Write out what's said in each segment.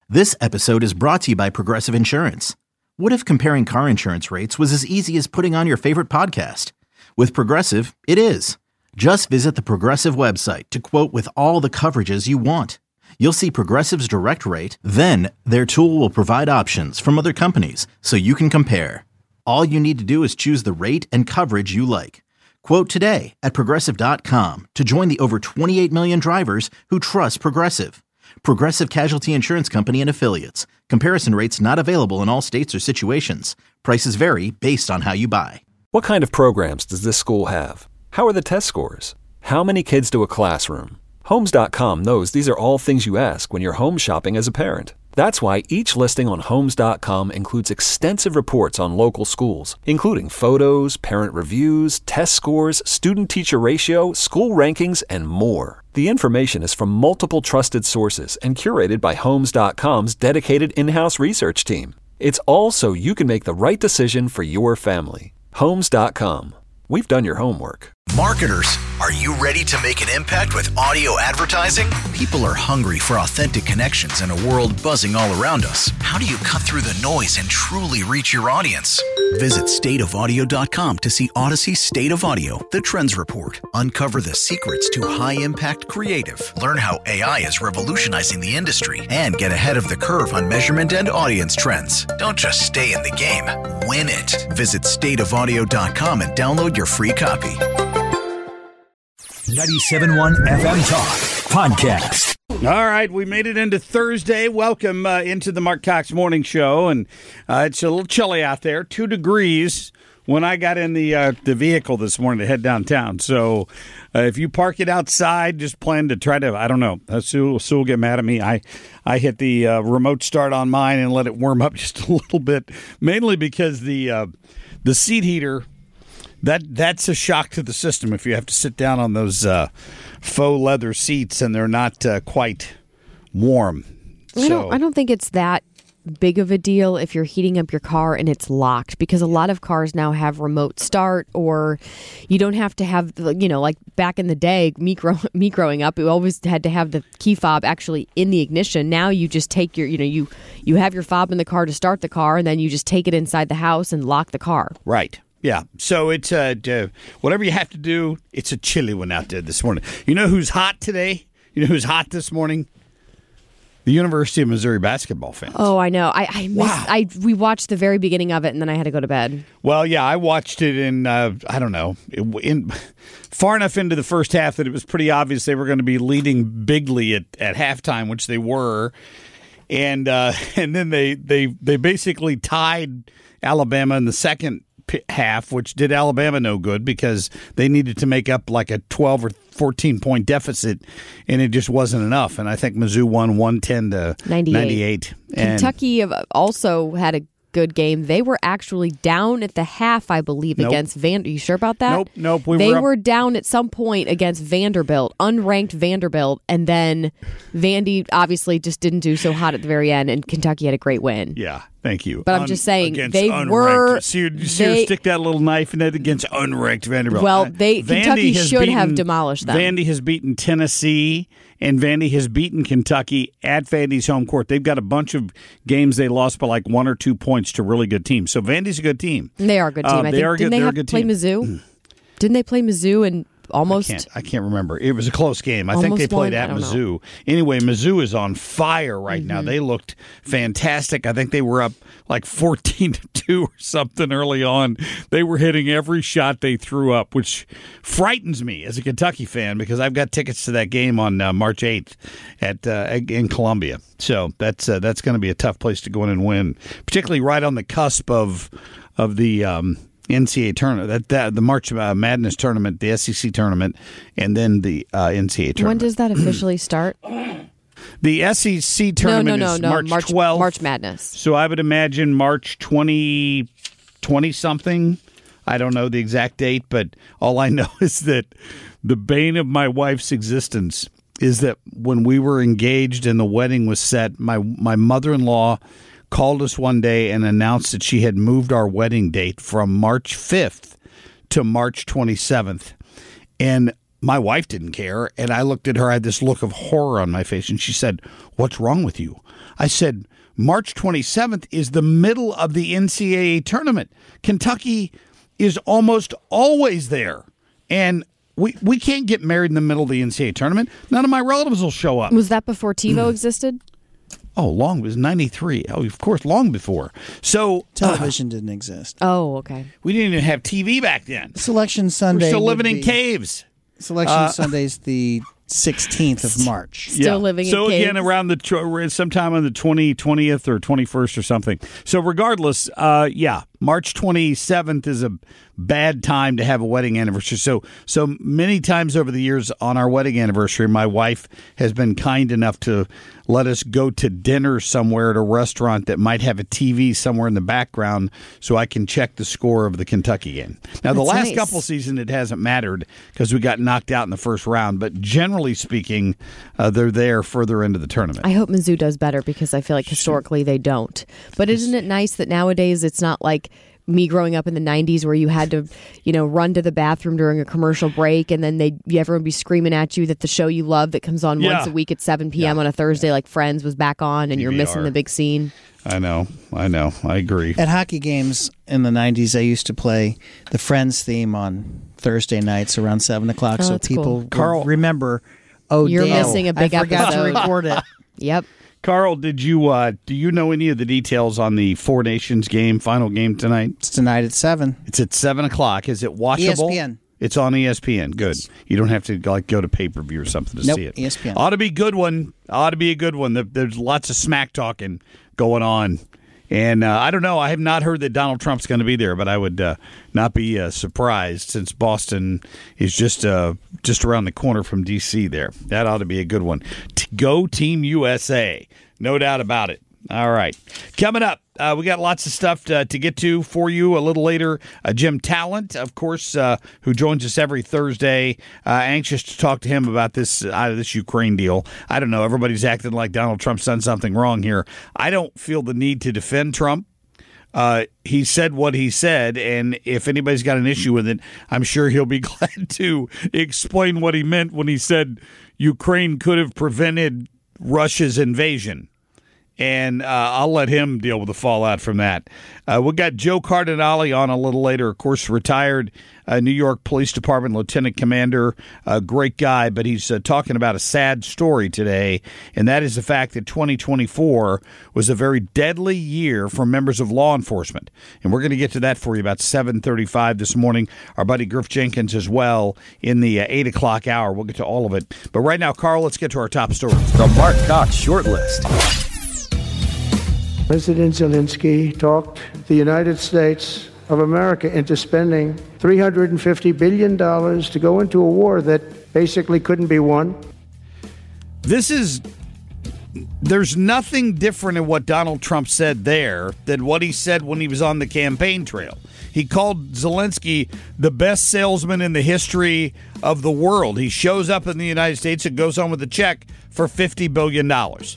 This episode is brought to you by Progressive Insurance. What if comparing car insurance rates was as easy as putting on your favorite podcast? With Progressive, it is. Just visit the Progressive website to quote with all the coverages you want. You'll see Progressive's direct rate, then their tool will provide options from other companies so you can compare. All you need to do is choose the rate and coverage you like. Quote today at Progressive.com to join the over 28 million drivers who trust Progressive. Progressive Casualty Insurance Company and Affiliates. Comparison rates not available in all states or situations. Prices vary based on how you buy. What kind of programs does this school have? How are the test scores? How many kids do a classroom? Homes.com knows these are all things you ask when you're home shopping as a parent. That's why each listing on Homes.com includes extensive reports on local schools, including photos, parent reviews, test scores, student-teacher ratio, school rankings, and more. The information is from multiple trusted sources and curated by Homes.com's dedicated in-house research team. It's all so you can make the right decision for your family. Homes.com. We've done your homework. Marketers, are you ready to make an impact with audio advertising? People are hungry for authentic connections in a world buzzing all around us. How do you cut through the noise and truly reach your audience? Visit stateofaudio.com to see Odyssey's State of Audio, the Trends Report. Uncover the secrets to high-impact creative. Learn how AI is revolutionizing the industry and get ahead of the curve on measurement and audience trends. Don't just stay in the game, win it. Visit stateofaudio.com and download your free copy. 97.1 FM Talk Podcast. All right, we made it into Thursday. Welcome into the Mark Cox Morning Show, and it's a little chilly out there, 2 degrees when I got in the vehicle this morning to head downtown. So if you park it outside, just plan to try to, I don't know, Sue will get mad at me. I hit the remote start on mine and let it warm up just a little bit, mainly because the seat heater, That's a shock to the system if you have to sit down on those faux leather seats and they're not quite warm. I don't think it's that big of a deal if you're heating up your car and it's locked, because a lot of cars now have remote start, or you don't have to have, like back in the day, me growing up, we always had to have the key fob actually in the ignition. Now you just take your, you have your fob in the car to start the car, and then you just take it inside the house and lock the car. Right. Yeah, so it's whatever you have to do. It's a chilly one out there this morning. You know who's hot today? You know who's hot this morning? The University of Missouri basketball fans. Oh, I know. We watched the very beginning of it, and then I had to go to bed. Well, yeah, I watched it in, I don't know, far enough into the first half that it was pretty obvious they were going to be leading bigly at halftime, which they were. And then they basically tied Alabama in the second half, which did Alabama no good because they needed to make up like a 12 or 14 point deficit, and it just wasn't enough. And I think Mizzou won 110-98. Kentucky also had a good game. They were actually down at the half, I believe, against Vanderbilt. Are you sure about that? Nope. They were down at some point against Vanderbilt, unranked Vanderbilt, and then Vandy obviously just didn't do so hot at the very end, and Kentucky had a great win. Yeah. Thank you. But I'm just saying, they unranked. were... See her stick that little knife in it against unranked Vanderbilt. Well, Kentucky should have demolished them. Vandy has beaten Tennessee, and Vandy has beaten Kentucky at Vandy's home court. They've got a bunch of games they lost by like 1 or 2 points to really good teams. So Vandy's a good team. They are a good team. Didn't they have to play Mizzou? Didn't they play Mizzou and almost? I can't remember. It was a close game. I think they played at Mizzou. Anyway, Mizzou is on fire right now. They looked fantastic. I think they were up like 14-2 or something early on. They were hitting every shot they threw up, which frightens me as a Kentucky fan because I've got tickets to that game on March 8th in Columbia. So that's going to be a tough place to go in and win, particularly right on the cusp of the NCAA tournament, the March Madness tournament, the SEC tournament, and then the NCAA tournament. When does that officially start? The SEC tournament is March 12th. March Madness. So I would imagine March 20-something. I don't know the exact date, but all I know is that the bane of my wife's existence is that when we were engaged and the wedding was set, my mother-in-law called us one day and announced that she had moved our wedding date from March 5th to March 27th. And my wife didn't care, and I looked at her. I had this look of horror on my face, and she said, "What's wrong with you?" I said, March 27th is the middle of the NCAA tournament. Kentucky is almost always there. And we can't get married in the middle of the NCAA tournament. None of my relatives will show up. Was that before TiVo existed? Oh, long. It was 93. Oh, of course, long before. So television didn't exist. Oh, okay. We didn't even have TV back then. Selection Sunday. We're still living in caves. Selection Sunday's the 16th of March. Still living in caves. So again, around sometime on the 20th or 21st or something. So regardless, March 27th is a bad time to have a wedding anniversary. So many times over the years on our wedding anniversary, my wife has been kind enough to let us go to dinner somewhere at a restaurant that might have a TV somewhere in the background so I can check the score of the Kentucky game. Now, the last couple seasons, it hasn't mattered because we got knocked out in the first round, but generally speaking, they're there further into the tournament. I hope Mizzou does better because I feel like historically they don't. But isn't it nice that nowadays it's not like me growing up in the 90s where you had to, run to the bathroom during a commercial break and then everyone would be screaming at you that the show you love that comes on once a week at 7 p.m. on a Thursday like Friends was back on and DVR. You're missing the big scene. I know. I agree. At hockey games in the 90s, I used to play the Friends theme on Thursday nights around 7 o'clock so people remember, you're missing a big episode. I forgot to record it. Yep. Carl, do you know any of the details on the Four Nations game, final game tonight? It's tonight at 7. It's at 7 o'clock. Is it watchable? ESPN. It's on ESPN. Good. You don't have to go to pay-per-view or something to see it. ESPN. Ought to be a good one. There's lots of smack talking going on. And I don't know. I have not heard that Donald Trump's going to be there, but I would not be surprised since Boston is just around the corner from D.C. there. That ought to be a good one. Go Team USA. No doubt about it. All right. Coming up, we got lots of stuff to get to for you a little later. Jim Talent, of course, who joins us every Thursday. Anxious to talk to him about this Ukraine deal. I don't know. Everybody's acting like Donald Trump's done something wrong here. I don't feel the need to defend Trump. He said what he said, and if anybody's got an issue with it, I'm sure he'll be glad to explain what he meant when he said Ukraine could have prevented Russia's invasion. And I'll let him deal with the fallout from that. We got Joe Cardinale on a little later, of course, retired New York Police Department Lieutenant Commander, a great guy, but he's talking about a sad story today, and that is the fact that 2024 was a very deadly year for members of law enforcement. And we're going to get to that for you about 7:35 this morning. Our buddy Griff Jenkins as well in the 8 o'clock hour. We'll get to all of it. But right now, Carl, let's get to our top stories. The Mark Cox Shortlist. President Zelensky talked the United States of America into spending $350 billion to go into a war that basically couldn't be won. There's nothing different in what Donald Trump said there than what he said when he was on the campaign trail. He called Zelensky the best salesman in the history of the world. He shows up in the United States and goes on with a check for $50 billion.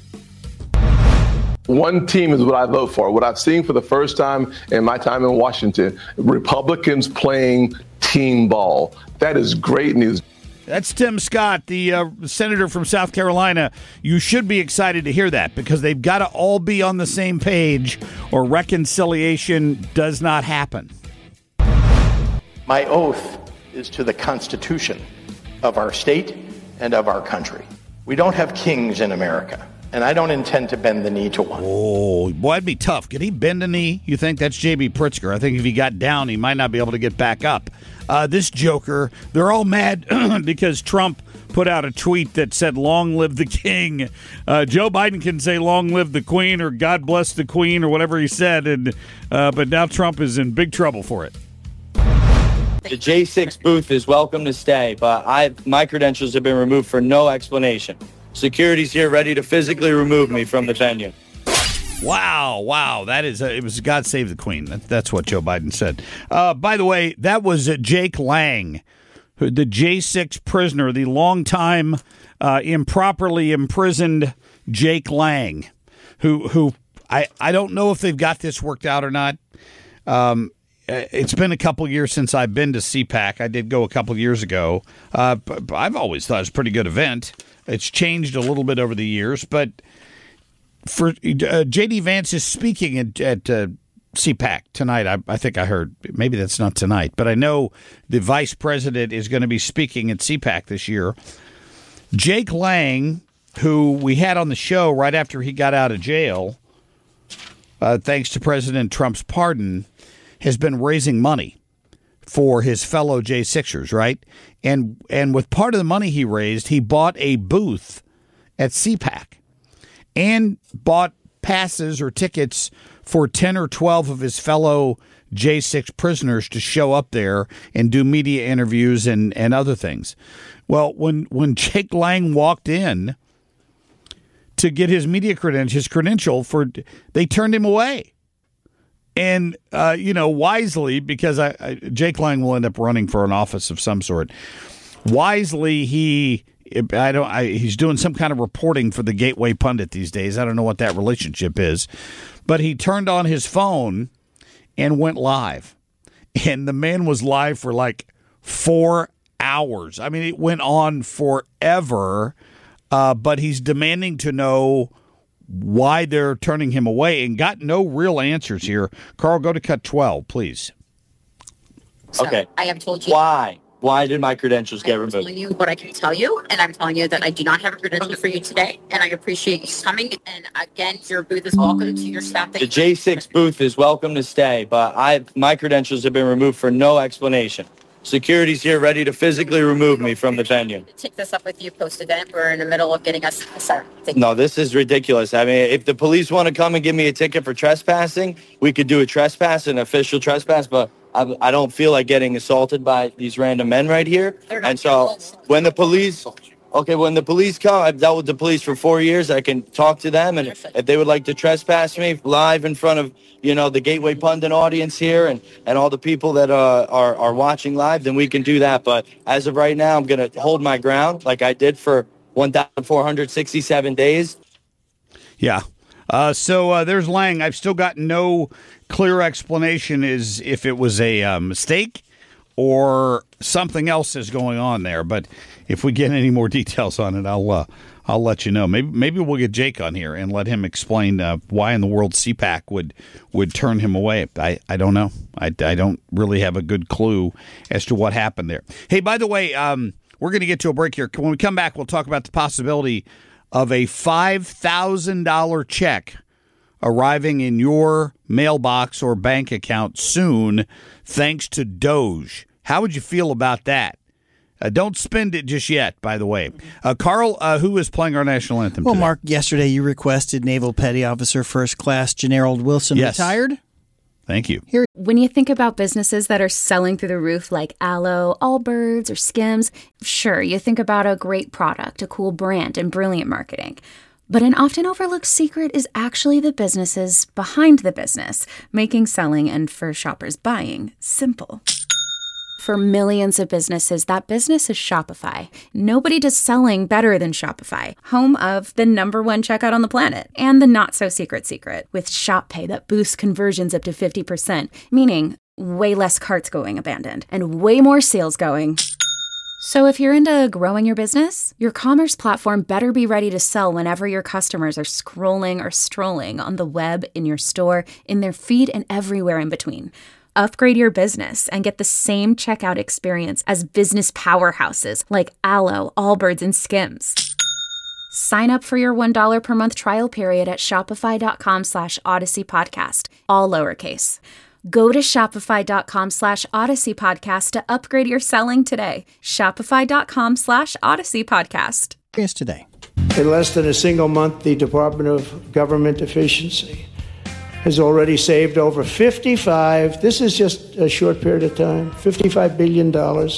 One team is what I vote for. What I've seen for the first time in my time in Washington, Republicans playing team ball. That is great news. That's Tim Scott, the senator from South Carolina. You should be excited to hear that because they've got to all be on the same page or reconciliation does not happen. My oath is to the Constitution of our state and of our country. We don't have kings in America. And I don't intend to bend the knee to one. Oh, boy, that'd be tough. Could he bend a knee? You think that's J.B. Pritzker? I think if he got down, he might not be able to get back up. This joker, they're all mad because Trump put out a tweet that said, "Long live the king." Joe Biden can say, "Long live the queen," or "God bless the queen," or whatever he said. And but now Trump is in big trouble for it. The J6 booth is welcome to stay, but my credentials have been removed for no explanation. Security's here ready to physically remove me from the venue. Wow. That is, it was God save the queen. That's what Joe Biden said. By the way, that was Jake Lang, the J6 prisoner, the longtime improperly imprisoned Jake Lang, who I don't know if they've got this worked out or not. it's been a couple years since I've been to CPAC. I did go a couple years ago. But I've always thought it was a pretty good event. It's changed a little bit over the years, but for J.D. Vance is speaking at CPAC tonight. I think I heard. Maybe that's not tonight, but I know the vice president is going to be speaking at CPAC this year. Jake Lang, who we had on the show right after he got out of jail, thanks to President Trump's pardon, has been raising money for his fellow J6ers, right? And with part of the money he raised, he bought a booth at CPAC and bought passes or tickets for 10 or 12 of his fellow J6 prisoners to show up there and do media interviews and other things. Well, when Jake Lang walked in to get his media credential, they turned him away. And, wisely, because Jake Lang will end up running for an office of some sort. Wisely, he's doing some kind of reporting for the Gateway Pundit these days. I don't know what that relationship is. But he turned on his phone and went live. And the man was live for like 4 hours. I mean, it went on forever. But he's demanding to know why they're turning him away and got no real answers here. Carl, go to cut 12, please. So, okay. I have told you. Why? Why did my credentials get removed? I'm telling you what I can tell you, and I'm telling you that I do not have a credential for you today, and I appreciate you coming. And again, your booth is welcome to your staff. The J6 booth is welcome to stay, but my credentials have been removed for no explanation. Security's here ready to physically remove me from the venue. Take this up with you post-event. We're in the middle of getting us set. No, this is ridiculous. I mean, if the police want to come and give me a ticket for trespassing, we could do a trespass, an official trespass, but I don't feel like getting assaulted by these random men right here. And so when the police come, I've dealt with the police for 4 years. I can talk to them, and if they would like to trespass me live in front of, the Gateway Pundit audience here and all the people that are watching live, then we can do that. But as of right now, I'm going to hold my ground like I did for 1,467 days. Yeah. So there's Lang. I've still got no clear explanation as if it was a mistake or something else is going on there. But if we get any more details on it, I'll let you know. Maybe we'll get Jake on here and let him explain why in the world CPAC would turn him away. I don't know. I don't really have a good clue as to what happened there. Hey, by the way, we're going to get to a break here. When we come back, we'll talk about the possibility of a $5,000 check arriving in your mailbox or bank account soon, thanks to Doge. How would you feel about that? Don't spend it just yet, by the way. Carl, who is playing our national anthem today? Mark, yesterday you requested Naval Petty Officer First Class Generald Wilson retired. Thank you. When you think about businesses that are selling through the roof like Aloe, Allbirds, or Skims, sure, you think about a great product, a cool brand, and brilliant marketing. But an often overlooked secret is actually the businesses behind the business, making selling and for shoppers buying simple. For millions of businesses, that business is Shopify. Nobody does selling better than Shopify, home of the #1 checkout on the planet and the not-so-secret secret with Shop Pay that boosts conversions up to 50%, meaning way less carts going abandoned and way more sales going. So if you're into growing your business, your commerce platform better be ready to sell whenever your customers are scrolling or strolling on the web, in your store, in their feed, and everywhere in between. Upgrade your business and get the same checkout experience as business powerhouses like Aloe, Allbirds, and Skims. Sign up for your $1 per month trial period at shopify.com/Odyssey Podcast, all lowercase. Go to shopify.com/Odyssey Podcast to upgrade your selling today. Shopify.com/Odyssey Podcast. Here's today. In less than a single month, the Department of Government Efficiency has already saved over this is just a short period of time, $55 billion.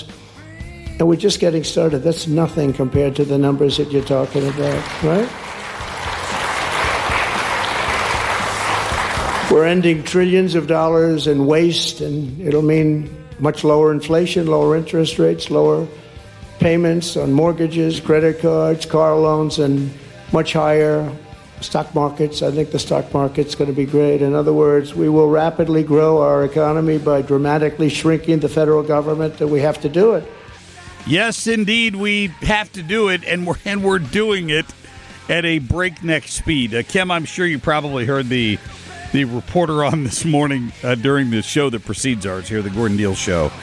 And we're just getting started. That's nothing compared to the numbers that you're talking about, right? We're ending trillions of dollars in waste, and it'll mean much lower inflation, lower interest rates, lower payments on mortgages, credit cards, car loans, and much higher stock markets. I think the stock market's going to be great. In other words, we will rapidly grow our economy by dramatically shrinking the federal government, and we have to do it. Yes, indeed, we have to do it, and we're doing it at a breakneck speed. Kim, I'm sure you probably heard the reporter on this morning during the show that precedes ours here, the Gordon Deal Show.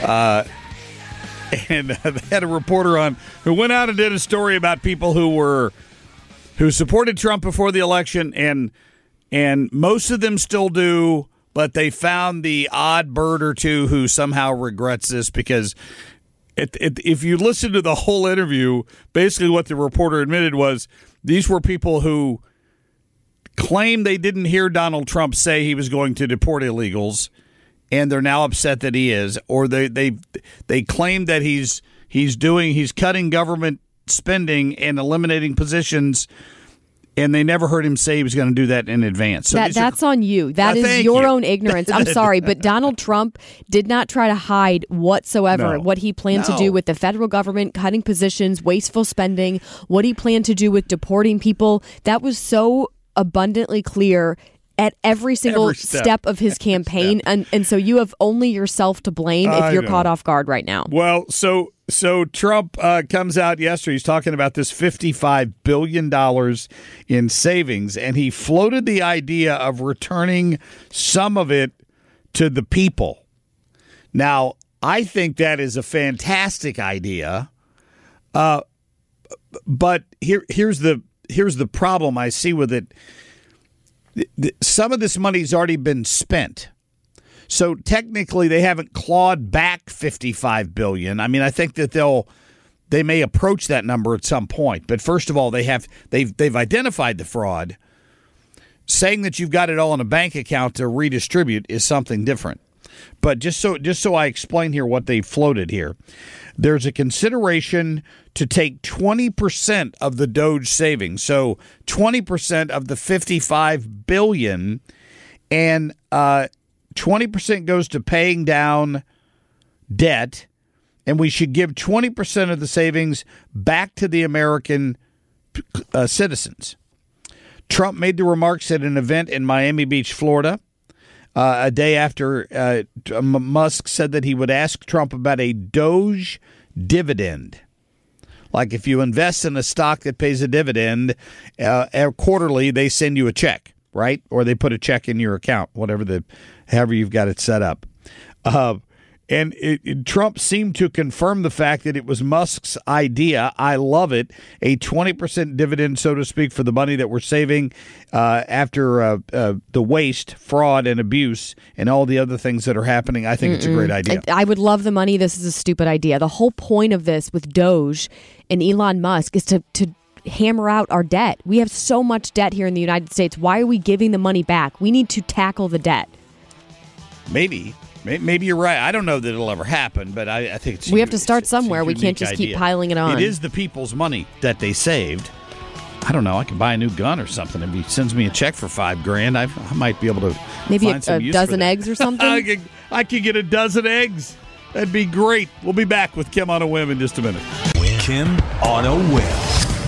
And they had a reporter on who went out and did a story about people who supported Trump before the election, and most of them still do, but they found the odd bird or two who somehow regrets this because if you listen to the whole interview, basically what the reporter admitted was these were people who claimed they didn't hear Donald Trump say he was going to deport illegals, and they're now upset that he is, or they claim that he's cutting government spending and eliminating positions, and they never heard him say he was going to do that in advance. So that's on you. That is your own ignorance. I'm sorry, but Donald Trump did not try to hide whatsoever what he planned to do with the federal government, cutting positions, wasteful spending, what he planned to do with deporting people. That was so abundantly clear at every single step of his campaign, and so you have only yourself to blame if you're caught off guard right now. Well, so Trump comes out yesterday. He's talking about this $55 billion in savings, and he floated the idea of returning some of it to the people. Now, I think that is a fantastic idea, but here's the problem I see with it. Some of this money's already been spent. So technically they haven't clawed back $55 billion. I mean, I think that they may approach that number at some point. But first of all, they've identified the fraud. Saying that you've got it all in a bank account to redistribute is something different. But just so I explain here what they floated here, there's a consideration to take 20% of the Doge savings, so 20% of the $55 billion, and 20% goes to paying down debt, and we should give 20% of the savings back to the American citizens. Trump made the remarks at an event in Miami Beach, Florida, a day after Musk said that he would ask Trump about a Doge dividend. Like if you invest in a stock that pays a dividend quarterly, they send you a check, right? Or they put a check in your account, however you've got it set up. And Trump seemed to confirm the fact that it was Musk's idea. I love it. A 20% dividend, so to speak, for the money that we're saving after the waste, fraud, and abuse and all the other things that are happening. I think it's a great idea. I would love the money. This is a stupid idea. The whole point of this with Doge and Elon Musk is to hammer out our debt. We have so much debt here in the United States. Why are we giving the money back? We need to tackle the debt. Maybe you're right. I don't know that it'll ever happen, but I think we have to start somewhere. We can't just keep piling it on. It is the people's money that they saved. I don't know. I can buy a new gun or something. If he sends me a check for $5,000, I might be able to maybe find some a dozen eggs or something. I could get a dozen eggs. That'd be great. We'll be back with Kim on a Whim in just a minute. Kim on a Whim.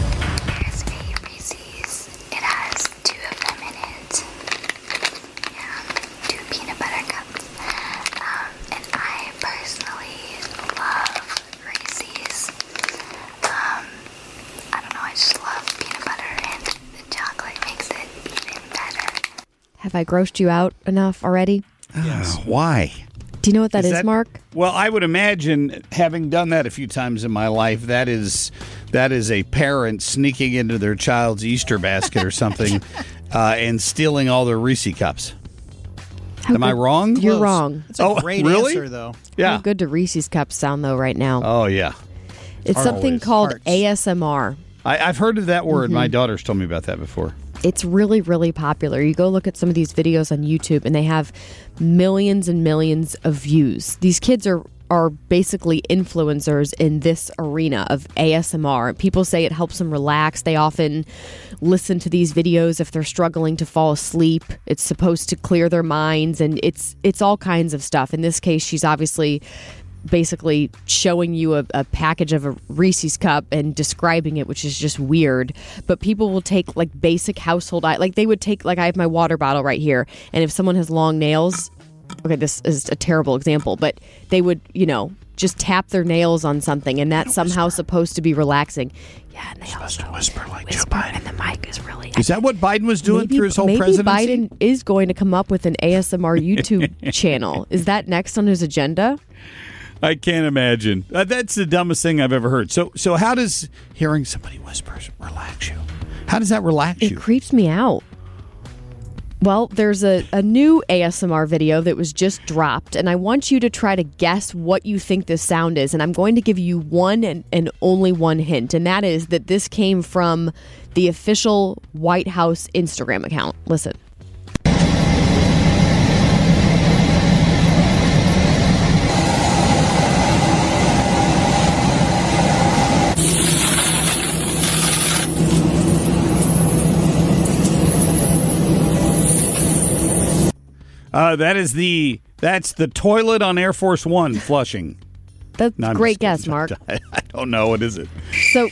Have I grossed you out enough already? Yes. Why? Do you know what that is, Mark? Well, I would imagine, having done that a few times in my life, that is a parent sneaking into their child's Easter basket or something and stealing all their Reese cups. Am I wrong? You're wrong. It's a great answer, though. Yeah. How good do Reese's cups sound, though, right now? Oh, yeah. It's something called ASMR. I've heard of that word. Mm-hmm. My daughter's told me about that before. It's really, really popular. You go look at some of these videos on YouTube, and they have millions and millions of views. These kids are basically influencers in this arena of ASMR. People say it helps them relax. They often listen to these videos if they're struggling to fall asleep. It's supposed to clear their minds, and it's all kinds of stuff. In this case, she's obviously basically showing you a package of a Reese's cup and describing it, which is just weird. But people will take like basic household, like they would take, like I have my water bottle right here, and if someone has long nails, okay, this is a terrible example, but they would, just tap their nails on something, and that's somehow supposed to be relaxing. Yeah, and they also whisper like Joe Biden. And the mic is really... Is that what Biden was doing through his whole presidency? Maybe Biden is going to come up with an ASMR YouTube channel. Is that next on his agenda? I can't imagine. That's the dumbest thing I've ever heard. So how does hearing somebody whisper relax you? How does that relax you? It creeps me out. Well, there's a new ASMR video that was just dropped, and I want you to try to guess what you think this sound is. And I'm going to give you one and only one hint, and that is that this came from the official White House Instagram account. Listen. That's the toilet on Air Force One flushing. That's a great guess, Mark. I don't know. What is it? So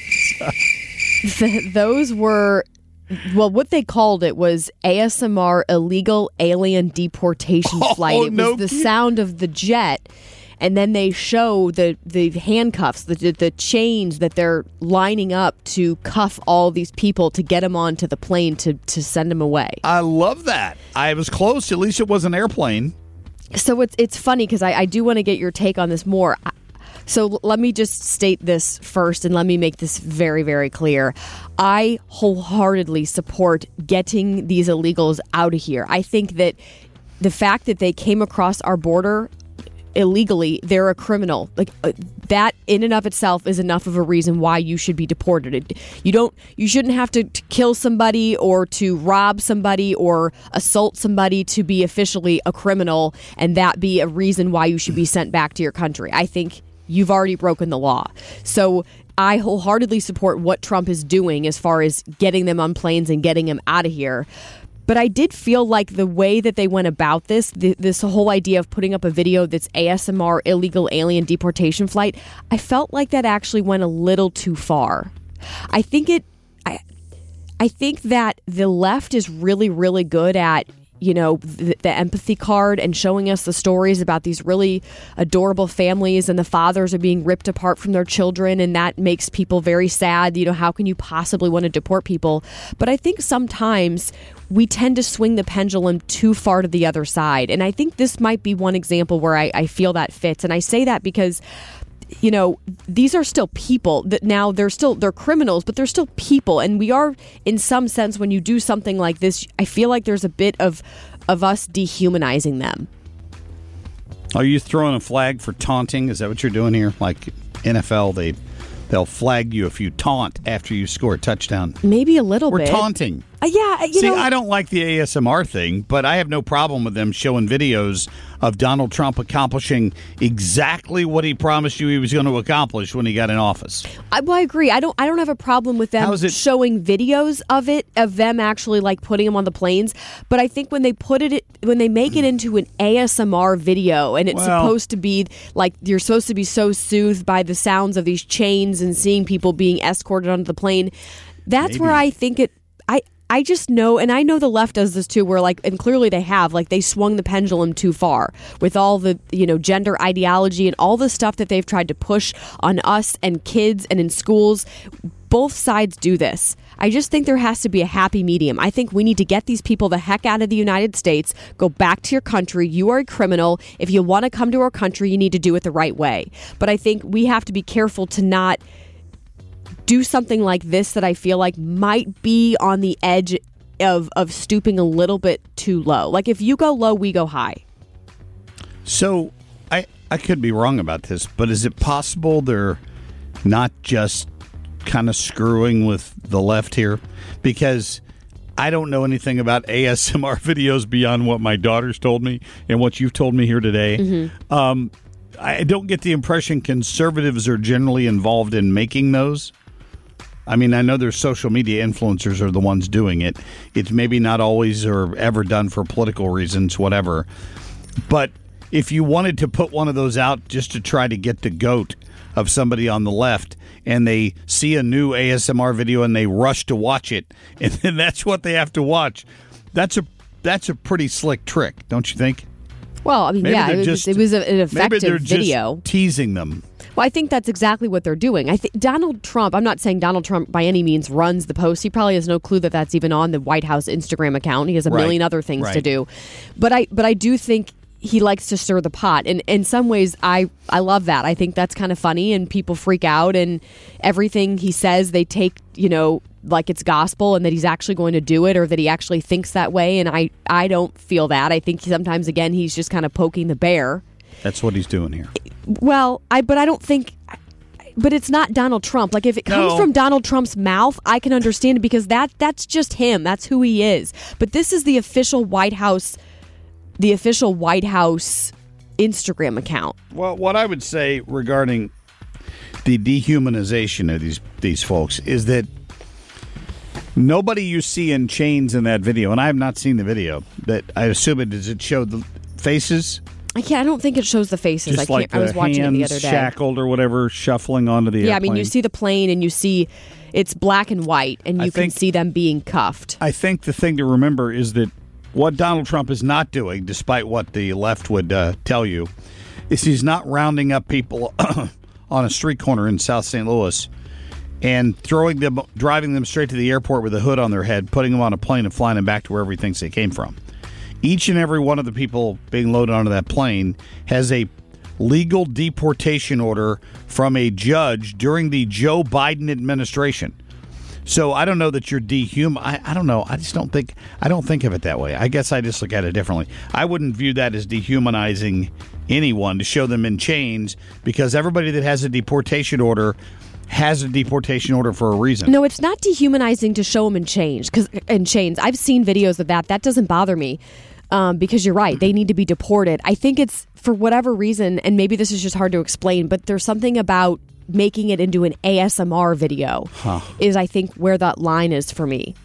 those were, well, what they called it was ASMR illegal alien deportation flight. It was the sound of the jet. And then they show the handcuffs, the chains that they're lining up to cuff all these people to get them onto the plane to send them away. I love that. I was close. At least it was an airplane. So it's funny because I do want to get your take on this more. So let me just state this first, and let me make this very, very clear. I wholeheartedly support getting these illegals out of here. I think that the fact that they came across our border illegally, they're a criminal. Like that in and of itself is enough of a reason why you should be deported. You shouldn't have to kill somebody or to rob somebody or assault somebody to be officially a criminal and that be a reason why you should be sent back to your country. I think you've already broken the law. So I wholeheartedly support what Trump is doing as far as getting them on planes and getting them out of here. But I did feel like the way that they went about this, this whole idea of putting up a video that's ASMR illegal alien deportation flight, I felt like that actually went a little too far. I think that the left is really, really good at, the empathy card and showing us the stories about these really adorable families and the fathers are being ripped apart from their children, and that makes people very sad. How can you possibly want to deport people? But I think sometimes we tend to swing the pendulum too far to the other side. And I think this might be one example where I feel that fits. And I say that because these are still people that now they're criminals, but they're still people. And we are, in some sense, when you do something like this, I feel like there's a bit of us dehumanizing them. Are you throwing a flag for taunting? Is that what you're doing here? Like NFL, they'll flag you if you taunt after you score a touchdown. Maybe a little bit. We're taunting. Yeah, I don't like the ASMR thing, but I have no problem with them showing videos of Donald Trump accomplishing exactly what he promised you he was going to accomplish when he got in office. I agree. I don't have a problem with them showing videos of them actually like putting them on the planes. But I think when they make it into an ASMR video and it's supposed to be like you're supposed to be so soothed by the sounds of these chains and seeing people being escorted onto the plane, that's where I think I just know, and I know the left does this too, where and clearly they have, they swung the pendulum too far with all the, gender ideology and all the stuff that they've tried to push on us and kids and in schools. Both sides do this. I just think there has to be a happy medium. I think we need to get these people the heck out of the United States, go back to your country. You are a criminal. If you want to come to our country, you need to do it the right way. But I think we have to be careful to not do something like this that I feel like might be on the edge of stooping a little bit too low. Like if you go low, we go high. So I could be wrong about this, but is it possible they're not just kind of screwing with the left here? Because I don't know anything about ASMR videos beyond what my daughter's told me and what you've told me here today. Mm-hmm. I don't get the impression conservatives are generally involved in making those. I mean, I know there's social media influencers are the ones doing it. It's maybe not always or ever done for political reasons, whatever. But if you wanted to put one of those out just to try to get the goat of somebody on the left, and they see a new ASMR video and they rush to watch it, and then that's what they have to watch. That's a pretty slick trick, don't you think? Well, I mean, maybe it was an effective maybe they're video. Just teasing them. Well, I think that's exactly what they're doing. I think Donald Trump, I'm not saying Donald Trump by any means runs the post. He probably has no clue that that's even on the White House Instagram account. He has a million other things to do. But I do think he likes to stir the pot. And in some ways, I love that. I think that's kind of funny, and people freak out, and everything he says they take, like it's gospel, and that he's actually going to do it, or that he actually thinks that way. And I don't feel that. I think sometimes, again, he's just kind of poking the bear. That's what he's doing here. Well, but I don't think... But it's not Donald Trump. Like, if it comes from Donald Trump's mouth, I can understand it, because that's just him. That's who he is. But this is the official White House Instagram account. Well, what I would say regarding the dehumanization of these folks is that nobody you see in chains in that video, and I have not seen the video, that I assume does it show the faces? I don't think it shows the faces. Just like I was watching it the other day. Shackled or whatever, shuffling onto the airplane. Yeah, I mean, you see the plane, and you see it's black and white, and you can see them being cuffed. I think the thing to remember is that what Donald Trump is not doing, despite what the left would tell you, is he's not rounding up people on a street corner in South St. Louis and driving them straight to the airport with a hood on their head, putting them on a plane and flying them back to wherever he thinks they came from. Each and every one of the people being loaded onto that plane has a legal deportation order from a judge during the Joe Biden administration. So I don't know that you're I don't know. I don't think of it that way. I guess I just look at it differently. I wouldn't view that as dehumanizing anyone to show them in chains, because everybody that has a deportation order has a deportation order for a reason. No, it's not dehumanizing to show them in chains. I've seen videos of that. That doesn't bother me. Because you're right, they need to be deported. I think it's for whatever reason, and maybe this is just hard to explain, but there's something about making it into an ASMR video is, I think, where that line is for me.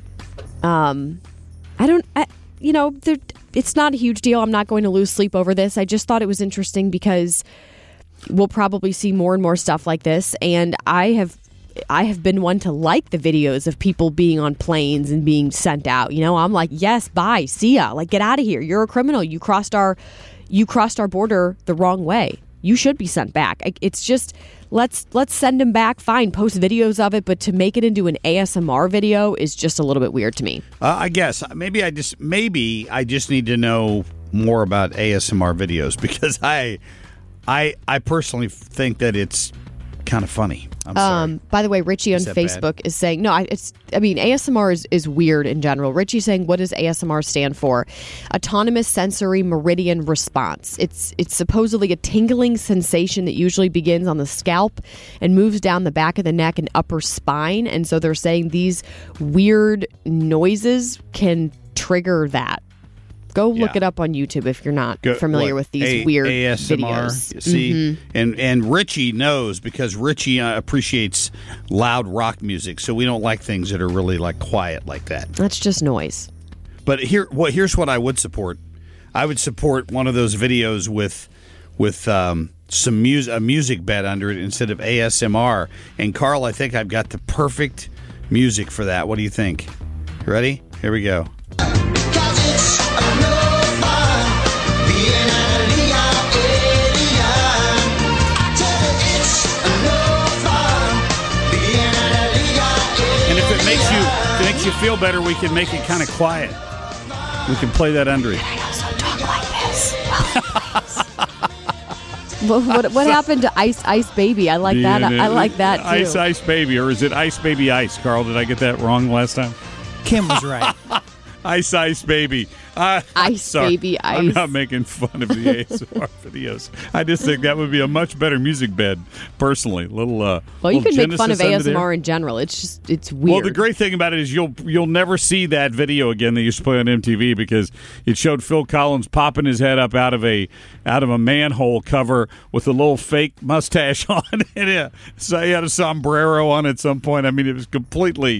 It's not a huge deal. I'm not going to lose sleep over this. I just thought it was interesting because we'll probably see more and more stuff like this, and I have been one to like the videos of people being on planes and being sent out. I'm like, yes, bye, see ya. Like, get out of here. You're a criminal. You crossed our border the wrong way. You should be sent back. It's just, let's send him back. Fine, post videos of it, but to make it into an ASMR video is just a little bit weird to me. I guess maybe I just need to know more about ASMR videos, because I personally think that it's kind of funny. I'm sorry. By the way, Richie on Facebook is saying, ASMR is weird in general. Richie's saying, what does ASMR stand for? Autonomous Sensory Meridian Response. It's supposedly a tingling sensation that usually begins on the scalp and moves down the back of the neck and upper spine. And so they're saying these weird noises can trigger that. Go look it up on YouTube if you're not familiar with these weird ASMR, videos. See, and Richie knows, because Richie appreciates loud rock music, so we don't like things that are really like quiet like that. That's just noise. But here's what I would support. I would support one of those videos with some a music bed under it instead of ASMR. And Carl, I think I've got the perfect music for that. What do you think? Ready? Here we go. Makes you feel better, we can make it kind of quiet. We can play that under it. Can I also talk like this? What happened to Ice Baby? I like that. I like that too. Ice Baby, or is it Ice Baby Ice? Carl, did I get that wrong last time? Kim was right. Ice Baby. Baby Ice. I'm not making fun of the ASMR videos. I just think that would be a much better music bed, personally. You can make fun of ASMR in general. It's weird. Well, the great thing about it is you'll never see that video again that used to play on MTV, because it showed Phil Collins popping his head up out of a manhole cover with a little fake mustache on it. So he had a sombrero on at some point. I mean, it was completely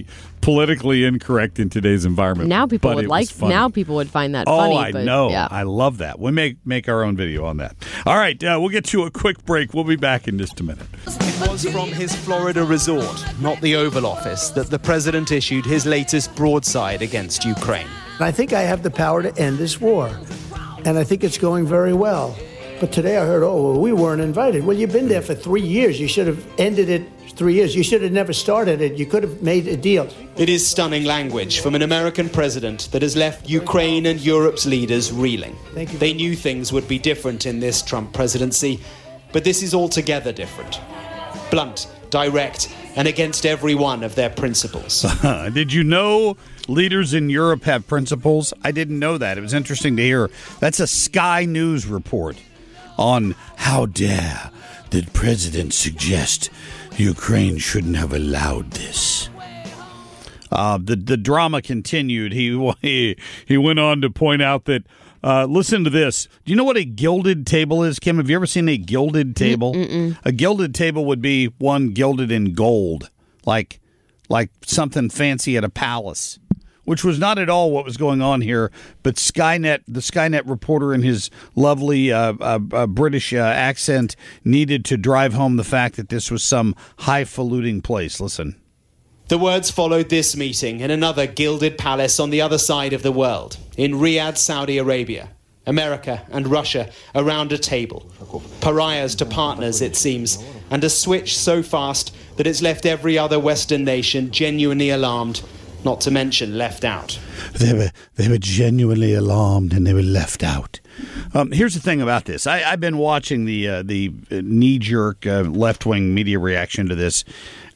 politically incorrect in today's environment. Now people would Now people would find that funny. I know. Yeah. I love that. We make our own video on that. All right, we'll get to a quick break. We'll be back in just a minute. It was from his Florida resort, not the Oval Office, that the president issued his latest broadside against Ukraine. I think I have the power to end this war, and I think it's going very well. But today I heard, we weren't invited. Well, you've been there for 3 years. You should have ended it 3 years. You should have never started it. You could have made a deal. It is stunning language from an American president that has left Ukraine and Europe's leaders reeling. They knew things would be different in this Trump presidency, but this is altogether different. Blunt, direct, and against every one of their principles. Did you know leaders in Europe have principles? I didn't know that. It was interesting to hear. That's a Sky News report on how dare the president suggest Ukraine shouldn't have allowed this. The drama continued. He went on to point out that, listen to this. Do you know what a gilded table is, Kim? Have you ever seen a gilded table? Mm-mm. A gilded table would be one gilded in gold, like something fancy at a palace, which was not at all what was going on here. But the Skynet reporter in his lovely British accent needed to drive home the fact that this was some highfalutin place. Listen. The words followed this meeting in another gilded palace on the other side of the world, in Riyadh, Saudi Arabia. America and Russia around a table. Pariahs to partners, it seems, and a switch so fast that it's left every other Western nation genuinely alarmed, not to mention left out. They were genuinely alarmed and they were left out. Here's the thing about this. I've been watching the knee-jerk left-wing media reaction to this.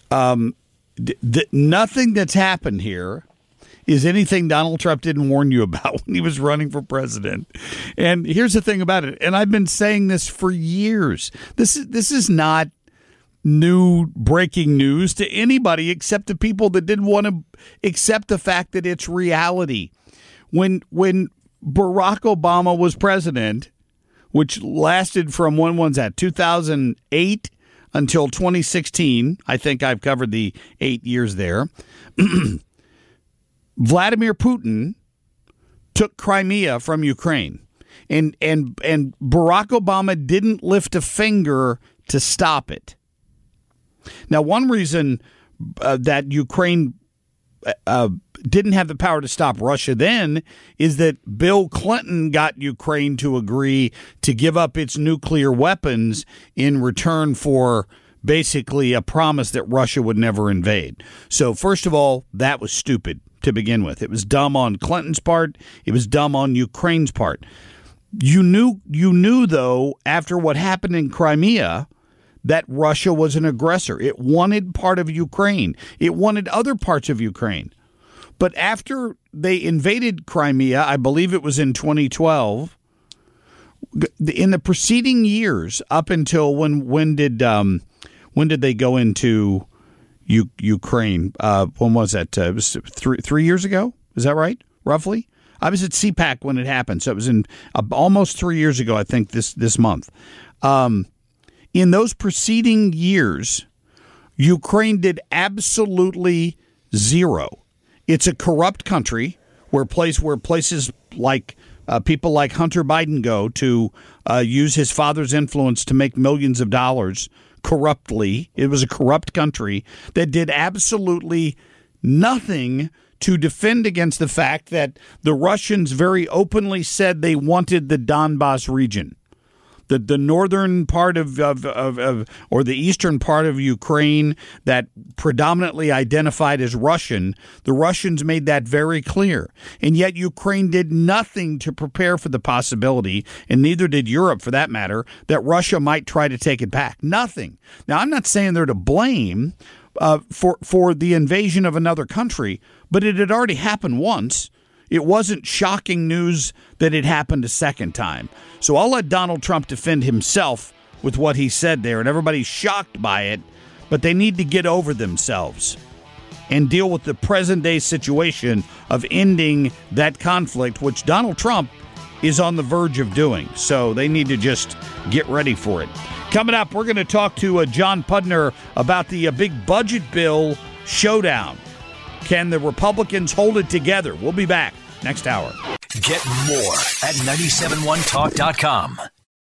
Nothing that's happened here is anything Donald Trump didn't warn you about when he was running for president. And here's the thing about it, and I've been saying this for years. This is not new breaking news to anybody except the people that didn't want to accept the fact that it's reality. When Barack Obama was president, which lasted from 2008 until 2016, I think I've covered the 8 years there, Vladimir Putin took Crimea from Ukraine. And Barack Obama didn't lift a finger to stop it. Now, one reason that Ukraine didn't have the power to stop Russia then is that Bill Clinton got Ukraine to agree to give up its nuclear weapons in return for basically a promise that Russia would never invade. So, first of all, that was stupid to begin with. It was dumb on Clinton's part. It was dumb on Ukraine's part. You knew though, after what happened in Crimea, that Russia was an aggressor. It wanted part of Ukraine. It wanted other parts of Ukraine. But after they invaded Crimea, I believe it was in 2012, in the preceding years, up until when did they go into Ukraine? When was that? It was 3 years ago? Is that right? Roughly? I was at CPAC when it happened, so it was in almost 3 years ago, I think, this month. In those preceding years, Ukraine did absolutely zero. It's a corrupt country where places like people like Hunter Biden go to use his father's influence to make millions of dollars corruptly. It was a corrupt country that did absolutely nothing to defend against the fact that the Russians very openly said they wanted the Donbas region. The northern part of or the eastern part of Ukraine that predominantly identified as Russian, the Russians made that very clear. And yet Ukraine did nothing to prepare for the possibility, and neither did Europe for that matter, that Russia might try to take it back. Nothing. Now, I'm not saying they're to blame for the invasion of another country, but it had already happened once. It wasn't shocking news that it happened a second time. So I'll let Donald Trump defend himself with what he said there, and everybody's shocked by it, but they need to get over themselves and deal with the present-day situation of ending that conflict, which Donald Trump is on the verge of doing. So they need to just get ready for it. Coming up, we're going to talk to John Pudner about the big budget bill showdown. Can the Republicans hold it together? We'll be back next hour. Get more at 971talk.com.